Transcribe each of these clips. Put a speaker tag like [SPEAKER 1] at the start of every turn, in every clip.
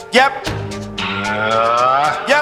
[SPEAKER 1] Yep. Yep.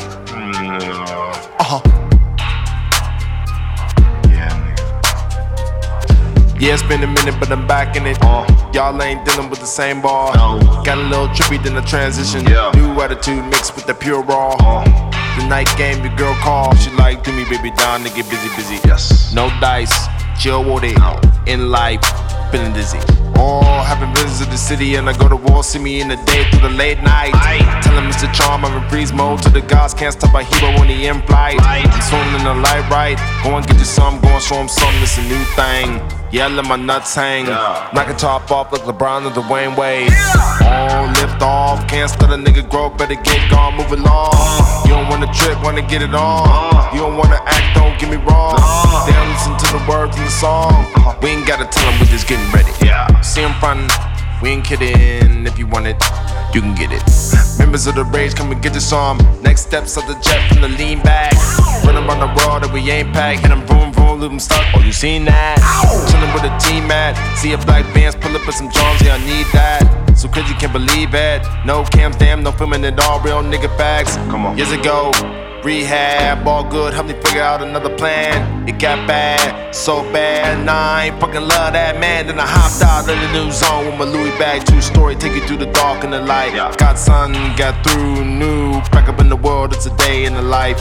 [SPEAKER 1] Yeah, it's been a minute, but I'm back in it. Y'all ain't dealing with the same ball. Got a little trippy, then the transition. New attitude mixed with the pure raw. The night game, your girl call. She like, do me, baby, down to get busy. Yes. No dice, chill with it. In life, feeling dizzy. Having visited the city and I go to war. See me in the day through the late night. Tell him Mr. Charm, I'm in freeze mode. To the gods, can't stop a hero when he in flight. I'm swimming in the light right. Go and get you some, go and show him something, it's a new thing. Yeah, let my nuts hang. Knock a top off like LeBron or Dwayne Wade. Lift off, can't start a nigga grow, better get gone, move along. You don't wanna trip, wanna get it on. You don't wanna act, don't get me wrong. They don't listen to the words in the song. We ain't gotta tell them, we just getting ready. See them frontin', we ain't kidding. If you want it, you can get it. Members of the rage, come and get this on. Next steps of the jet from the lean back. Run around the world that we ain't packed. Hit them vroom vroom, leave them stuck. Oh, you seen that? Chillin' with a team at. See a black bands, pull up with some Jones, yeah, I need that. So crazy, can't believe it. No cams, damn, no filming it all. Real nigga facts. Come on. Years ago, rehab, all good, helped me figure out another plan. It got bad, so bad, nah, I ain't fucking love that man. Then I hopped out of the new zone with my Louis bag, 2-story, take you through the dark and the light. Got sun, got through, new, back up in the world, it's a day in the life.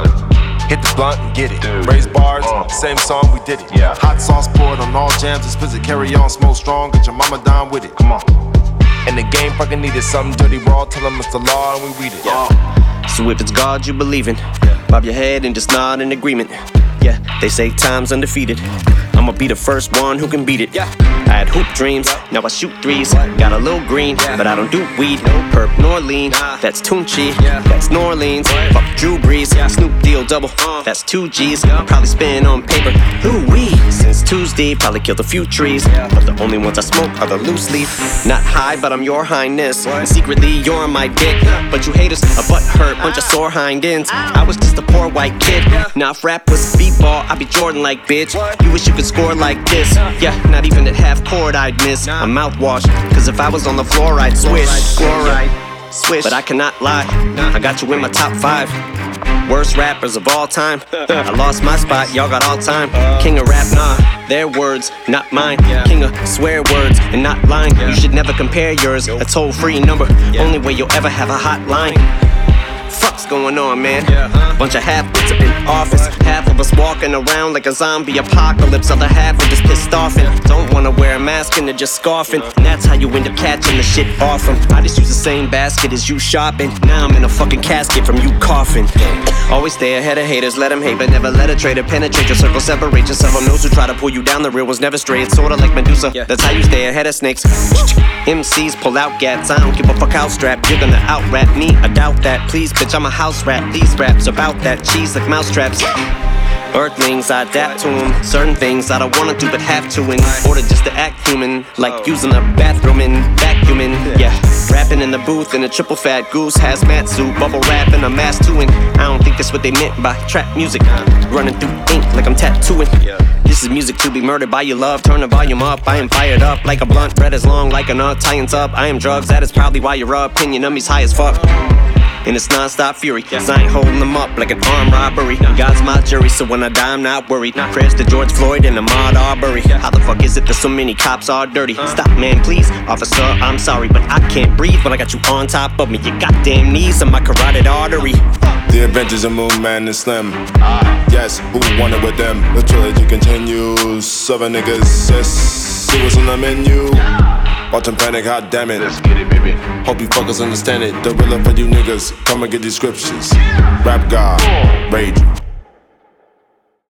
[SPEAKER 1] Hit the blunt and get it. Raise bars, same song, we did it. Hot sauce poured on all jams, explicit, carry on, smoke strong, get your mama down with it. Come on. And the game fucking needed something dirty raw, tell them it's the law and we read it.
[SPEAKER 2] So if it's God you believe in, bob your head and just nod in agreement. Yeah, they say time's undefeated. I'ma be the first one who can beat it. I had hoop dreams, now I shoot threes. Got a little green, but I don't do weed. No perp nor lean, that's Tunchi, that's New Orleans. Fuck Drew Brees, Snoop Deal double, that's 2 G's. Probably spin on paper, Louis. Since Tuesday, probably killed a few trees. But the only ones I smoke are the loose leaf. Not high, but I'm your highness. And secretly, you're on my dick. But you haters, a butt hurt, bunch of sore hind ends. I was just a poor white kid. Now if rap was speedball, I'd be Jordan like bitch. You wish you could score like this. Yeah, not even at half court I'd miss a mouthwash. Cause if I was on the floor I'd swish. Chloride, swish. But I cannot lie, I got you in my top 5 worst rappers of all time. I lost my spot, y'all got all time. King of rap, nah, their words, not mine. King of swear words and not lying. You should never compare yours, a toll-free number. Only way you'll ever have a hotline. Fuck's going on, man? Bunch of half-wits up in office. Half of us walking around like a zombie apocalypse. Other half are just pissed off and don't wanna wear a mask and they're just scoffing. And that's how you end up catching the shit off them. I just use the same basket as you shopping. Now I'm in a fucking casket from you coughing. Always stay ahead of haters, let them hate, but never let a traitor penetrate your circle. Separate yourself from those who try to pull you down. The real ones never stray, it's sorta like Medusa. That's how you stay ahead of snakes. MCs pull out gats, I don't give a fuck how strapped. You're gonna out-rap me, I doubt that. Please, bitch, I'm a house rat. These raps about that cheese like mousetraps. Earthlings, I adapt to them. Certain things I don't wanna do but have to in order just to act human. Like using a bathroom and vacuuming. Yeah, rapping in the booth in a triple fat goose hazmat suit. Bubble wrap and a mask too. And I don't think that's what they meant by trap music. Running through ink like I'm tattooing. This is music to be murdered by your love. Turn the volume up, I am fired up like a blunt. Bread is long like a nut, tie-ins up. I am drugs, that is probably why your opinion of me's high as fuck. And it's non-stop fury, cause I ain't holding them up like an armed robbery. God's my jury, so when I die I'm not worried. Prayers to George Floyd and Ahmaud Arbery. How the fuck is it that so many cops are dirty? Stop, man, please, officer, I'm sorry, but I can't breathe when I got you on top of me. Your goddamn knees on my carotid artery.
[SPEAKER 1] The Adventures of Moon Man and Slim. Yes, who wanted with them? The trilogy continues. 7 niggas, yes, it was on the menu. Watching Panic, hot damn it. Let's get it, baby. Hope you fuckers understand it. The real for you niggas, come and get these scriptures. Rap God, rage.